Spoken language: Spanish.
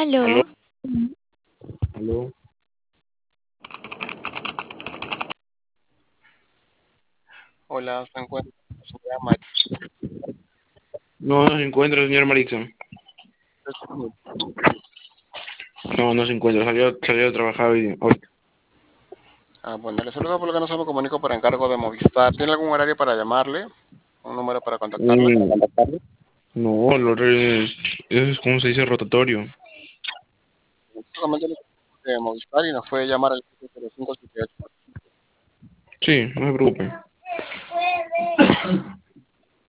Aló, Aló, aló. hola, se encuentra la señora María. No, no se encuentra, señor Marixa. No, no se encuentra. Salió a trabajar hoy. Bueno, le saludo por lo que no se me comunico por encargo de Movistar. ¿Tiene algún horario para llamarle? ¿Un número para contactarle? Mm, no, eso es como se dice rotatorio. Justamente le de Movistar y nos puede llamar al 70578. Sí, no se preocupe.